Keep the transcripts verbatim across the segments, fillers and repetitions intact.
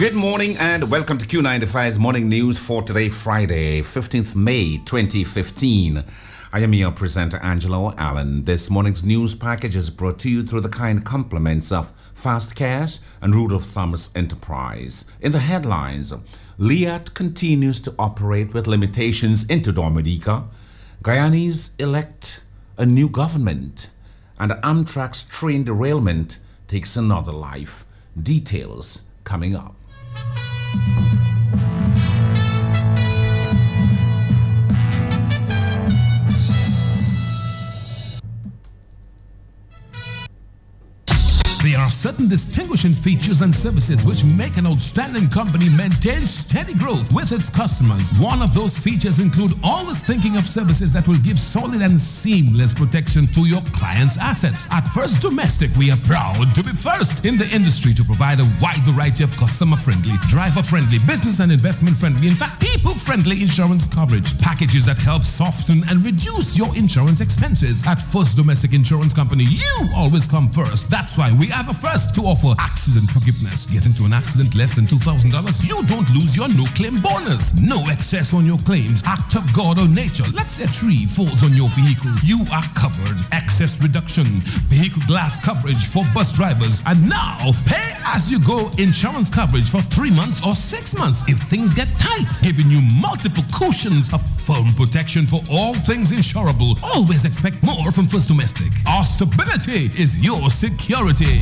Good morning and welcome to Q ninety-five's morning news for today, Friday, fifteenth of May, twenty fifteen. I am your presenter, Angelo Allen. This morning's news package is brought to you through the kind compliments of Fast Cash and Rudolph Thomas Enterprise. In the headlines, Liat continues to operate with limitations into Dominica. Guyanese elect a new government. And Amtrak's train derailment takes another life. Details coming up. There are certain distinguishing features and services which make an outstanding company maintain steady growth with its customers. One of those features include always thinking of services that will give solid and seamless protection to your clients' assets. At First Domestic, we are proud to be first in the industry to provide a wide variety of customer-friendly, driver-friendly, business and investment-friendly, in fact, people-friendly insurance coverage. Packages that help soften and reduce your insurance expenses. At First Domestic Insurance Company, you always come first. That's why we are the first to offer accident forgiveness. Get into an accident less than two thousand dollars, you don't lose your no-claim bonus. No excess on your claims. Act of God or nature. Let's say a tree falls on your vehicle. You are covered. Excess reduction. Vehicle glass coverage for bus drivers. And now, pay as you go insurance coverage for three months or six months if things get tight. Giving you multiple cushions of firm protection for all things insurable. Always expect more from First Domestic. Our stability is your security.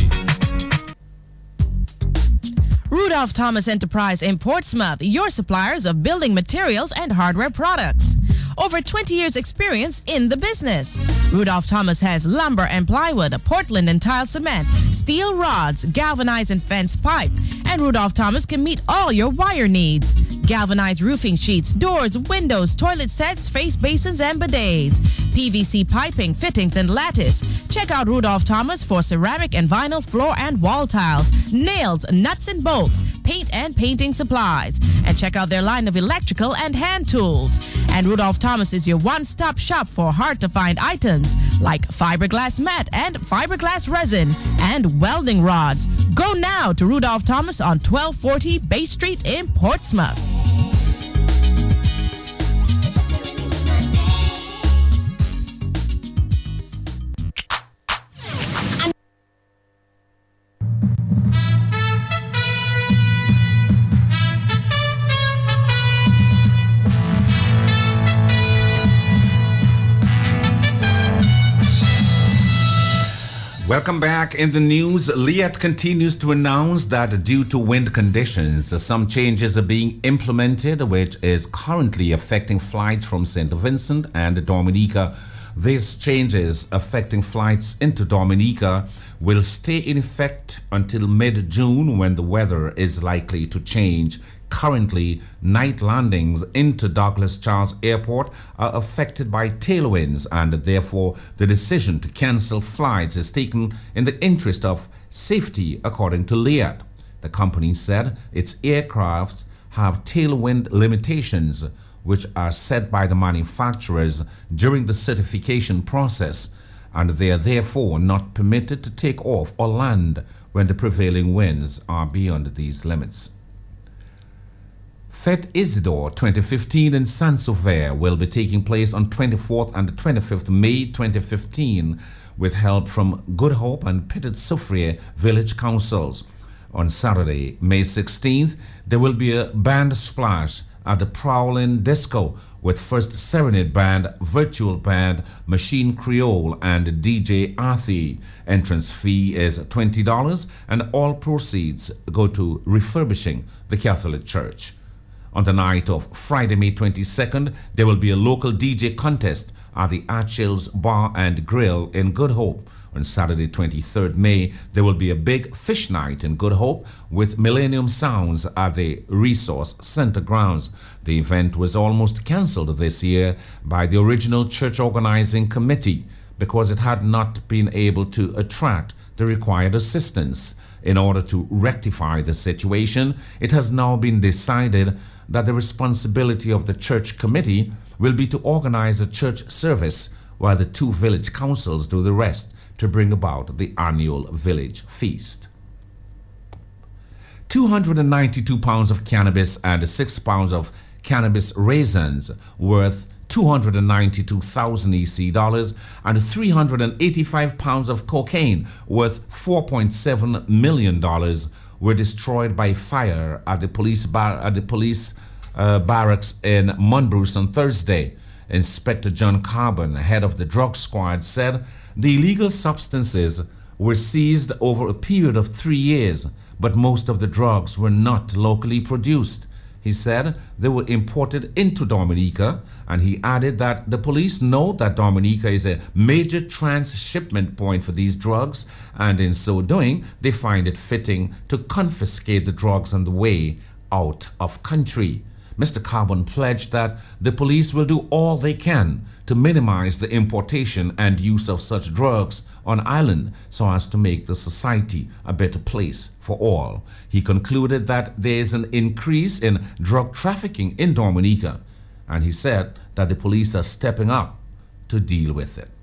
Rudolph Thomas Enterprise in Portsmouth, your suppliers of building materials and hardware products. Over twenty years experience in the business. Rudolph Thomas has lumber and plywood, Portland and tile cement, steel rods, galvanized and fence pipe. And Rudolph Thomas can meet all your wire needs. Galvanized roofing sheets, doors, windows, toilet sets, face basins and bidets. P V C piping, fittings and lattice. Check out Rudolph Thomas for ceramic and vinyl floor and wall tiles, nails, nuts and bolts, paint and painting supplies. And check out their line of electrical and hand tools. And Rudolph Thomas is your one-stop shop for hard-to-find items like fiberglass mat and fiberglass resin and welding rods. Go now to Rudolph Thomas on twelve forty Bay Street in Portsmouth. Welcome back. In the news, Liat continues to announce that due to wind conditions, some changes are being implemented, which is currently affecting flights from Saint Vincent and Dominica. These changes affecting flights into Dominica will stay in effect until mid-June, when the weather is likely to change. Currently, night landings into Douglas Charles Airport are affected by tailwinds, and therefore the decision to cancel flights is taken in the interest of safety, according to Liat. The company said its aircraft have tailwind limitations, which are set by the manufacturers during the certification process, and they are therefore not permitted to take off or land when the prevailing winds are beyond these limits. Fête Isidore twenty fifteen in Saint-Sauveur will be taking place on twenty-fourth and twenty-fifth of May twenty fifteen with help from Good Hope and Petit-Soufrière village councils. On Saturday, May sixteenth, there will be a band splash at the Prowling Disco with First Serenade Band, Virtual Band, Machine Creole and D J Arthi. Entrance fee is twenty dollars and all proceeds go to refurbishing the Catholic Church. On the night of Friday, May twenty-second, there will be a local D J contest at the Achilles Bar and Grill in Good Hope. On Saturday, twenty-third May, there will be a big fish night in Good Hope with Millennium Sounds at the Resource Center grounds. The event was almost cancelled this year by the original church organizing committee because it had not been able to attract the required assistance. In order to rectify the situation, it has now been decided that the responsibility of the church committee will be to organize a church service while the two village councils do the rest to bring about the annual village feast. two hundred ninety-two pounds of cannabis and six pounds of cannabis raisins worth two hundred ninety-two thousand E C dollars and three hundred eighty-five pounds of cocaine worth four point seven million dollars were destroyed by fire at the police bar at the police uh, barracks in Munbruce on Thursday. Inspector John Carbon, head of the drug squad, said the illegal substances were seized over a period of three years, but most of the drugs were not locally produced. He said they were imported into Dominica, and he added that the police know that Dominica is a major transshipment point for these drugs, and in so doing, they find it fitting to confiscate the drugs on the way out of country. Mister Carbon pledged that the police will do all they can to minimize the importation and use of such drugs on island so as to make the society a better place for all. He concluded that there is an increase in drug trafficking in Dominica, and he said that the police are stepping up to deal with it.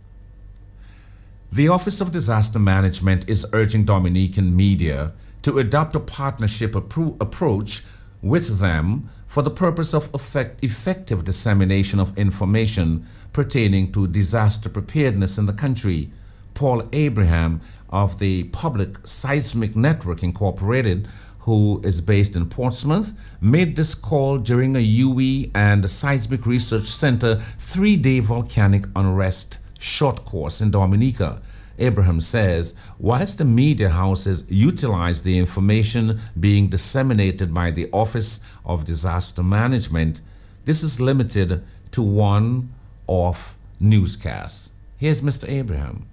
The Office of Disaster Management is urging Dominican media to adopt a partnership appro- approach with them for the purpose of effect- effective dissemination of information pertaining to disaster preparedness in the country. Paul Abraham of the Public Seismic Network Incorporated, who is based in Portsmouth, made this call during a U E and Seismic Research Center three-day volcanic unrest short course in Dominica. Abraham says, whilst the media houses utilize the information being disseminated by the Office of Disaster Management, this is limited to one-off newscasts. Here's Mister Abraham.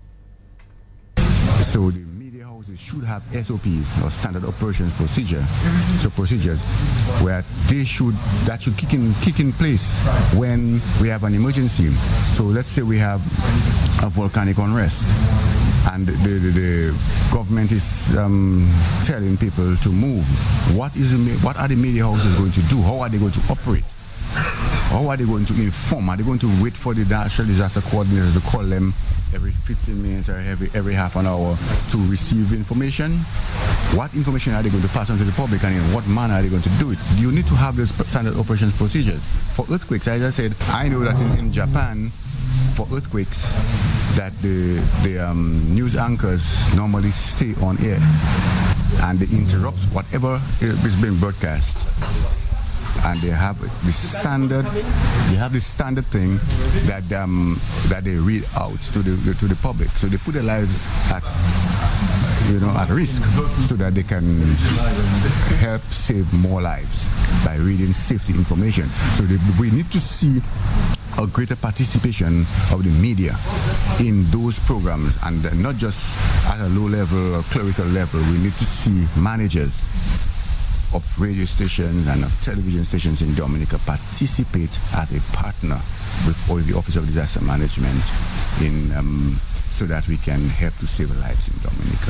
So the media houses should have S O Ps, or standard operations procedure, so procedures where they should that should kick in kick in place when we have an emergency. So let's say we have a volcanic unrest, and the, the, the government is um, telling people to move. What is the, what are the media houses going to do? How are they going to operate? How are they going to inform? Are they going to wait for the National Disaster Coordinator to call them every fifteen minutes or every, every half an hour to receive information? What information are they going to pass on to the public, and in what manner are they going to do it? You need to have those standard operations procedures. For earthquakes, as I said, I know that in, in Japan, for earthquakes, that the, the um, news anchors normally stay on air and they interrupt whatever is being broadcast. And they have the standard, they have the standard thing that um, that they read out to the to the public. So they put their lives at you know at risk so that they can help save more lives by reading safety information. So they, we need to see a greater participation of the media in those programs, and not just at a low level or clerical level. We need to see managers of radio stations and of television stations in Dominica participate as a partner with the Office of Disaster Management in um, so that we can help to save lives in Dominica.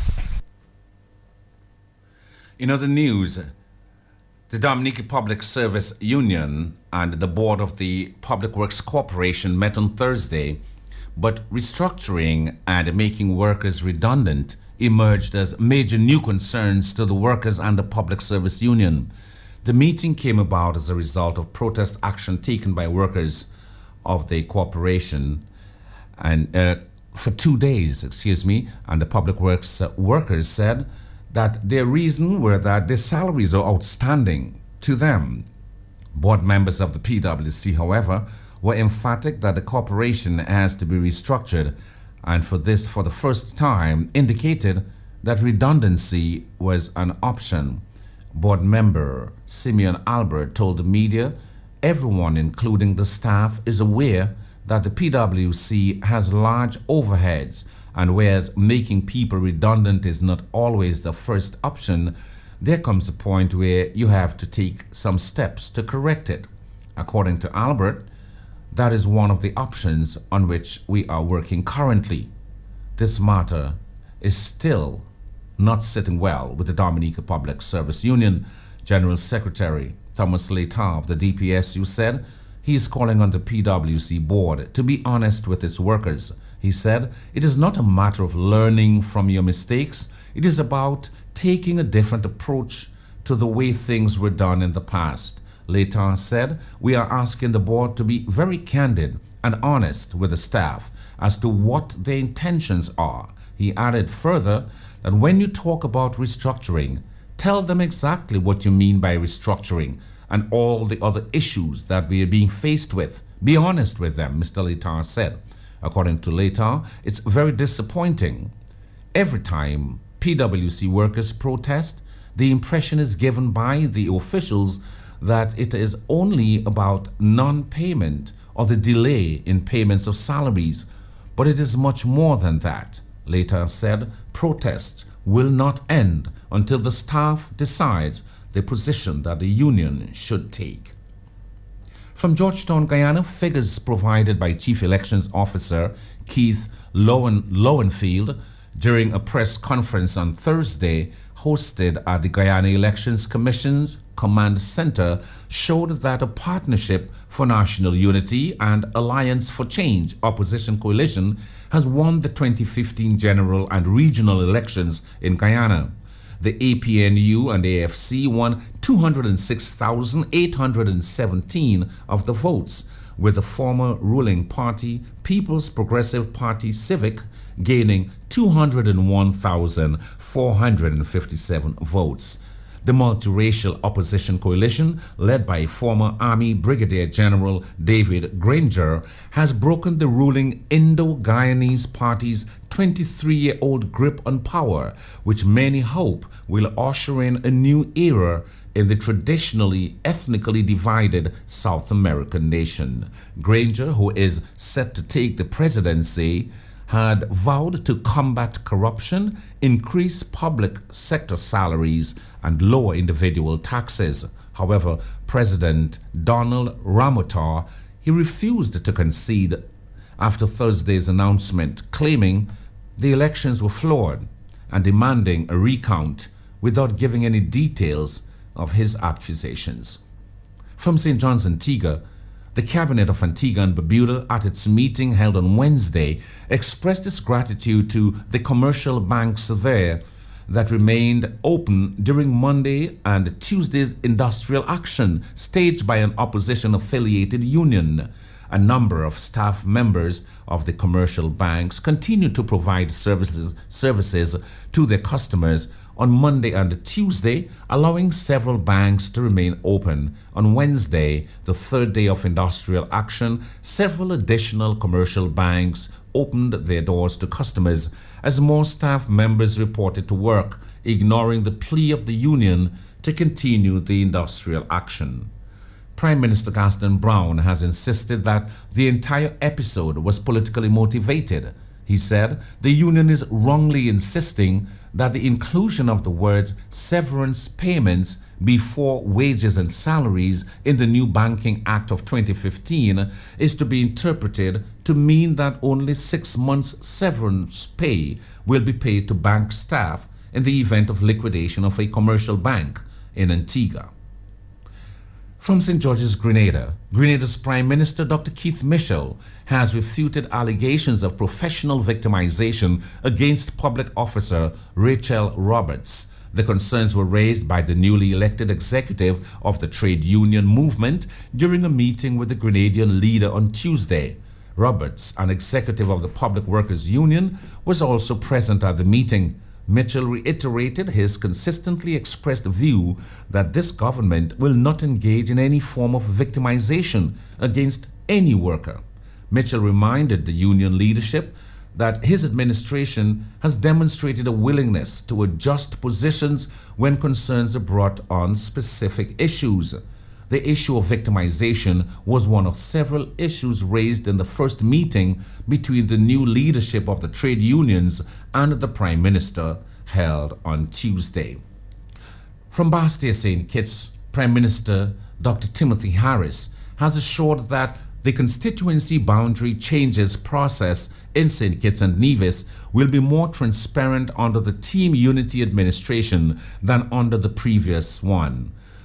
In other news, the Dominica Public Service Union and the Board of the Public Works Corporation met on Thursday, but restructuring and making workers redundant emerged as major new concerns to the workers and the Public Service Union. The meeting came about as a result of protest action taken by workers of the corporation and uh, for two days, excuse me, and the Public Works uh, workers said that their reason were that their salaries are outstanding to them. Board members of the P W C, however, were emphatic that the corporation has to be restructured, and for this, for the first time, indicated that redundancy was an option. Board member Simeon Albert told the media, everyone, including the staff, is aware that the P W C has large overheads, and whereas making people redundant is not always the first option, there comes a point where you have to take some steps to correct it. According to Albert, that is one of the options on which we are working currently. This matter is still not sitting well with the Dominica Public Service Union. General Secretary Thomas Letar of the D P S U said he is calling on the P W C board to be honest with its workers. He said, it is not a matter of learning from your mistakes. It is about taking a different approach to the way things were done in the past. Leighton said, "We are asking the board to be very candid and honest with the staff as to what their intentions are." He added further that when you talk about restructuring, tell them exactly what you mean by restructuring and all the other issues that we are being faced with. Be honest with them, Mister Leighton said. According to Leighton, it's very disappointing. Every time P W C workers protest, the impression is given by the officials that it is only about non-payment or the delay in payments of salaries, but it is much more than that. Leighton said protests will not end until the staff decides the position that the union should take. From Georgetown, Guyana, figures provided by Chief Elections Officer Keith Lowen Lowenfield during a press conference on Thursday hosted at the Guyana Elections Commission's Command Center showed that a Partnership for National Unity and Alliance for Change opposition coalition has won the twenty fifteen general and regional elections in Guyana. The A P N U and A F C won two hundred six thousand eight hundred seventeen of the votes, with the former ruling party, People's Progressive Party Civic, gaining two hundred one thousand four hundred fifty-seven votes. The multiracial opposition coalition, led by former Army Brigadier General David Granger, has broken the ruling Indo-Guyanese Party's twenty-three-year-old grip on power, which many hope will usher in a new era in the traditionally ethnically divided South American nation. Granger, who is set to take the presidency, had vowed to combat corruption, increase public sector salaries, and lower individual taxes. However, President Donald Ramotar, he refused to concede after Thursday's announcement, claiming the elections were flawed and demanding a recount without giving any details of his accusations. From Saint John's, Antigua, the Cabinet of Antigua and Barbuda, at its meeting held on Wednesday, expressed its gratitude to the commercial banks there that remained open during Monday and Tuesday's industrial action staged by an opposition-affiliated union. A number of staff members of the commercial banks continued to provide services, services to their customers on Monday and Tuesday, allowing several banks to remain open. On Wednesday, the third day of industrial action, several additional commercial banks opened their doors to customers as more staff members reported to work, ignoring the plea of the union to continue the industrial action. Prime Minister Gaston Brown has insisted that the entire episode was politically motivated. He said the union is wrongly insisting that the inclusion of the words severance payments before wages and salaries in the new Banking Act of twenty fifteen is to be interpreted to mean that only six months severance pay will be paid to bank staff in the event of liquidation of a commercial bank in Antigua. From Saint George's, Grenada, Grenada's Prime Minister Doctor Keith Mitchell has refuted allegations of professional victimization against public officer Rachel Roberts. The concerns were raised by the newly elected executive of the trade union movement during a meeting with the Grenadian leader on Tuesday. Roberts, an executive of the Public Workers Union, was also present at the meeting. Mitchell reiterated his consistently expressed view that this government will not engage in any form of victimization against any worker. Mitchell reminded the union leadership that his administration has demonstrated a willingness to adjust positions when concerns are brought on specific issues. The issue of victimization was one of several issues raised in the first meeting between the new leadership of the trade unions and the Prime Minister held on Tuesday. From Bastia, Saint Kitts, Prime Minister Doctor Timothy Harris has assured that the constituency boundary changes process in Saint Kitts and Nevis will be more transparent under the Team Unity administration than under the previous one.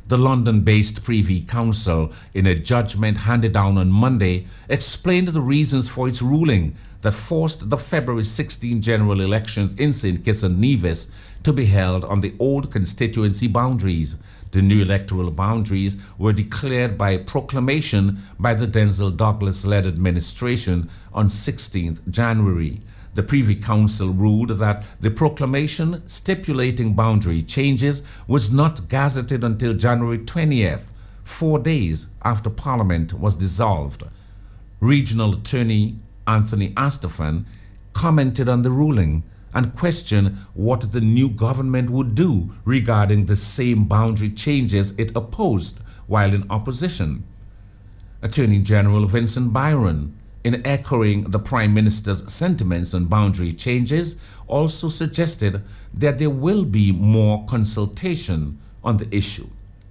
The London-based Privy Council, in a judgment handed down on Monday, explained the reasons for its ruling that forced the February sixteenth general elections in Saint Kitts and Nevis to be held on the old constituency boundaries. The new electoral boundaries were declared by proclamation by the Denzel Douglas-led administration on sixteenth January. The Privy Council ruled that the proclamation stipulating boundary changes was not gazetted until January twentieth, four days after Parliament was dissolved. Regional Attorney Anthony Astafan commented on the ruling and questioned what the new government would do regarding the same boundary changes it opposed while in opposition. Attorney General Vincent Byron, in echoing the Prime Minister's sentiments on boundary changes, also suggested that there will be more consultation on the issue.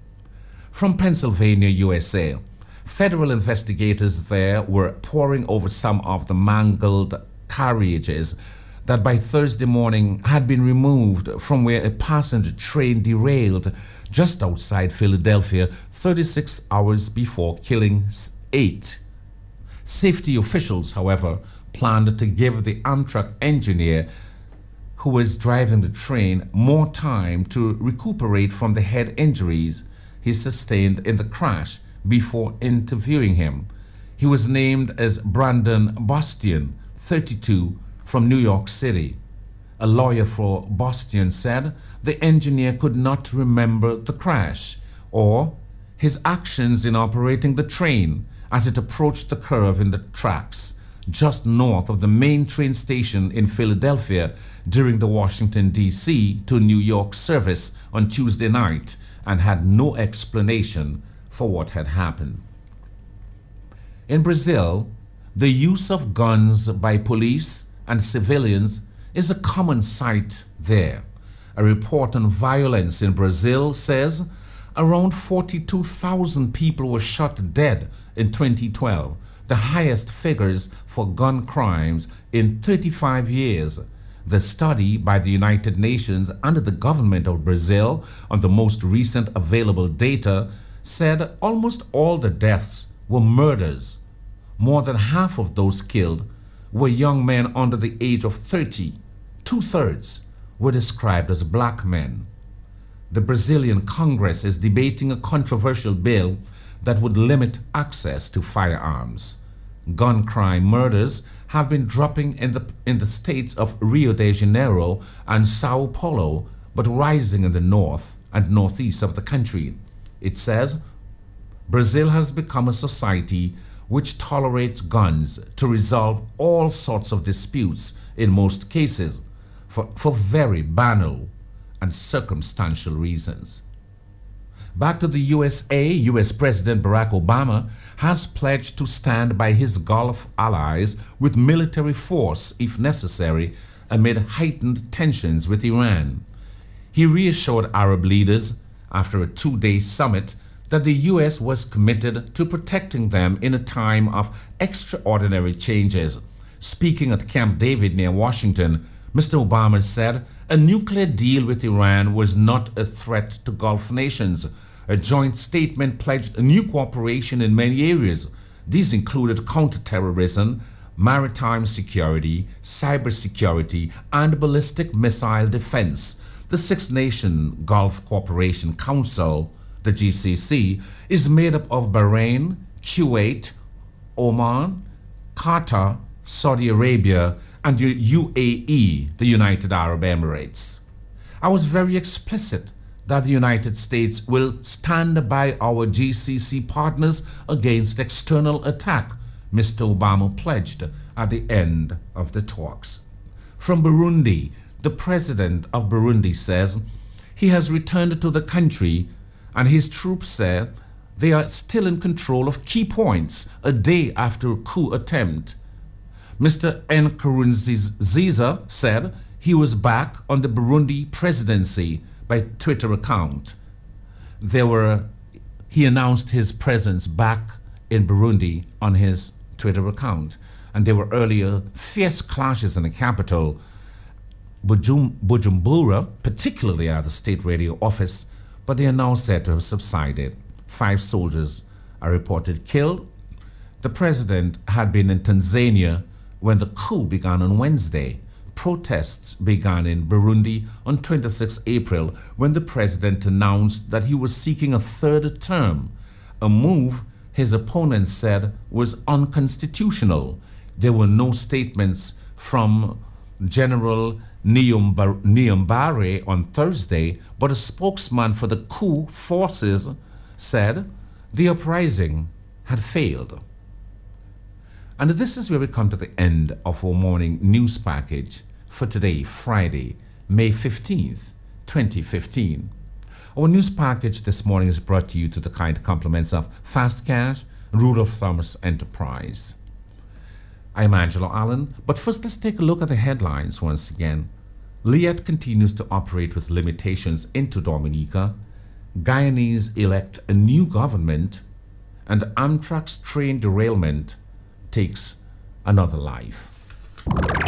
From Pennsylvania, U S A, federal investigators there were poring over some of the mangled carriages that by Thursday morning had been removed from where a passenger train derailed just outside Philadelphia thirty-six hours before killing eight. Safety officials, however, planned to give the Amtrak engineer who was driving the train more time to recuperate from the head injuries he sustained in the crash before interviewing him. He was named as Brandon Bastian, thirty-two, from New York City. A lawyer for Bastian said the engineer could not remember the crash or his actions in operating the train as it approached the curve in the tracks just north of the main train station in Philadelphia during the Washington, D C to New York service on Tuesday night, and had no explanation for what had happened. In Brazil, the use of guns by police and civilians is a common sight there. A report on violence in Brazil says around forty-two thousand people were shot dead in twenty twelve, the highest figures for gun crimes in thirty-five years. The study by the United Nations and the government of Brazil on the most recent available data said almost all the deaths were murders. More than half of those killed were young men under the age of thirty. Two-thirds were described as black men. The Brazilian Congress is debating a controversial bill that would limit access to firearms. Gun crime murders have been dropping in the, in the states of Rio de Janeiro and Sao Paulo, but rising in the north and northeast of the country. It says Brazil has become a society which tolerates guns to resolve all sorts of disputes in most cases for, for very banal and circumstantial reasons. Back to the U S A, U S President Barack Obama has pledged to stand by his Gulf allies with military force if necessary amid heightened tensions with Iran. He reassured Arab leaders after a two-day summit that the U S was committed to protecting them in a time of extraordinary changes. Speaking at Camp David near Washington, Mister Obama said a nuclear deal with Iran was not a threat to Gulf nations. A joint statement pledged new cooperation in many areas. These included counterterrorism, maritime security, cybersecurity, and ballistic missile defense. The Six-Nation Gulf Cooperation Council, the G C C, is made up of Bahrain, Kuwait, Oman, Qatar, Saudi Arabia, and the U A E, the United Arab Emirates. I was very explicit that the United States will stand by our G C C partners against external attack, Mister Obama pledged at the end of the talks. From Burundi, the president of Burundi says he has returned to the country and his troops say they are still in control of key points a day after a coup attempt. Mister Nkurunziza said he was back on the Burundi presidency by Twitter account. There were, he announced his presence back in Burundi on his Twitter account, and there were earlier fierce clashes in the capital, Bujum, Bujumbura, particularly at the state radio office, but they are now said to have subsided. Five soldiers are reported killed. The president had been in Tanzania when the coup began on Wednesday. Protests began in Burundi on the twenty-sixth of April when the president announced that he was seeking a third term, a move his opponents said was unconstitutional. There were no statements from General Niyombare on Thursday, but a spokesman for the coup forces said the uprising had failed. And this is where we come to the end of our morning news package for today, Friday, May fifteenth, twenty fifteen. Our news package this morning is brought to you to the kind compliments of Fast Cash, Rudolph Thomas Enterprise. I'm Angelo Allen, but first let's take a look at the headlines once again. Liat continues to operate with limitations into Dominica. Guyanese elect a new government, and Amtrak's train derailment takes another life.